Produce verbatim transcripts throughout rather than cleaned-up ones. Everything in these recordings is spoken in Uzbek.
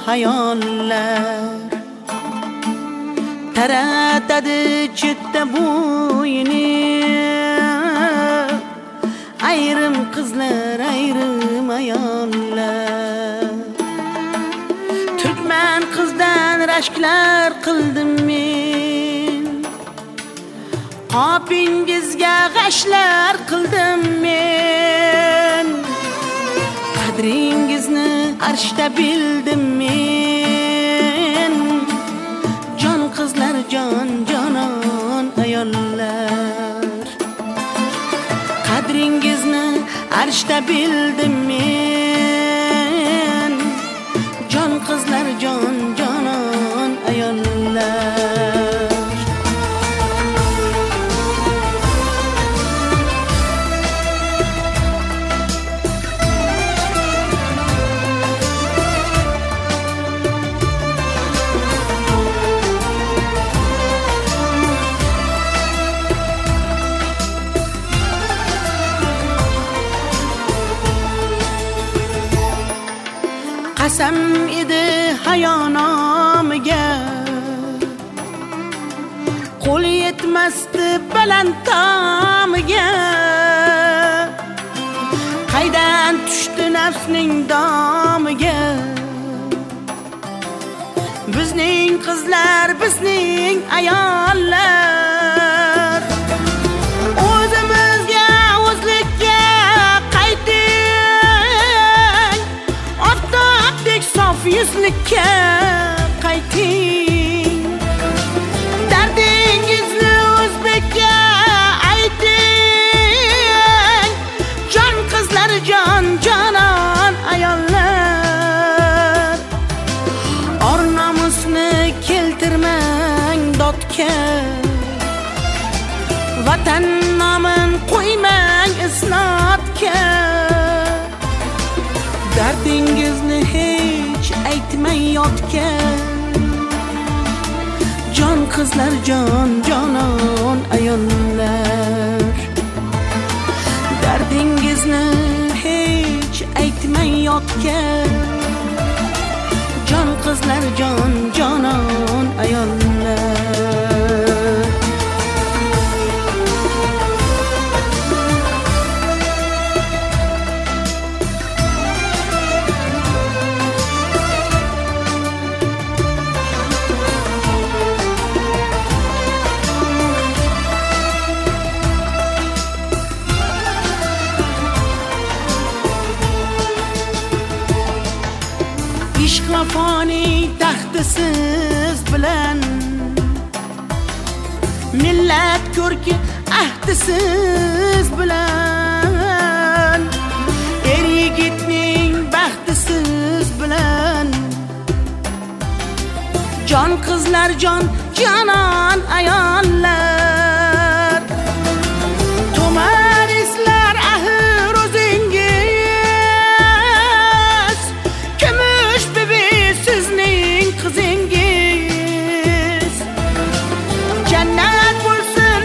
hayollar taratadi chetda bo'yini. Ayrim qizlar, ayrim ayollar. Turkman qizdan rashklar qildim men, qopingizga g'ashlar qildim men. Qadringizni arshda bildim men. Jon qizlar, jon jonon ayollar. Qadringizni arshda bildim men. Jon qizlar, jon jonon ayollar. Qasam edi hayonomiga, qo'l yetmasdi baland tomiga. Qaydan tushdi nafsning domiga? Bizning qizlar, bizning ayollar. O'zimizga, o'zlikka qayting, oftobdek sof yuzlikka qayting. Dardingizni o'zbekka ayting. Jon qizlar, jon jonon ayollar. Or nomusni keltirmang dodga, vatan nomin qo'ymang isnodga. Dardingizni hech aytmay yotga. Jon qizlar, jon jonon ayollar. Dardingizni hech aytmay yotga. Jon qizlar, jon jonon ayollar. Ishq vafoning taxti siz bilan, millat ko'rki ahdi siz bilan. Er yigitning baxti siz bilan. Jon qizlar, jon jonon ayollar. Tomar eslar ahir o'zingiz, kumush bibi sizning qizingiz. Jannat bo'lsin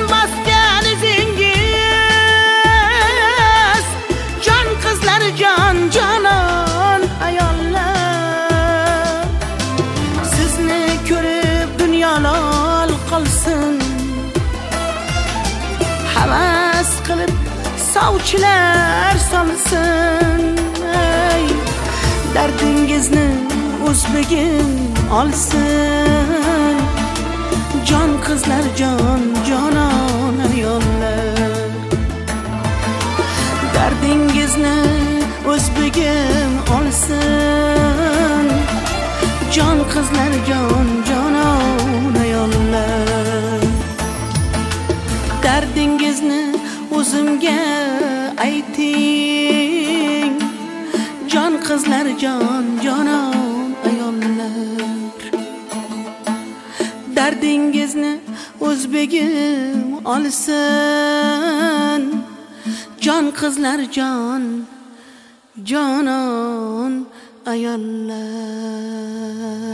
maskanizingiz. Jon qizlar, jon jonon ayollar. Sizni ko'rib dunyo lol qolsin, havas qilib sovchilar solsin. Ey, dardingizni o'zbegim olsin. Jon qizlar, jon jonon ayollar. Dardingizni o'zbegim olsin. Jon qizlar, jon jonon ayollar. Dardingizni o'zimga ayting. Jon qizlar, jon jonon ayollar. Dardingizni o'zbegim olsin. Jon qizlar, jon jonon ayollar.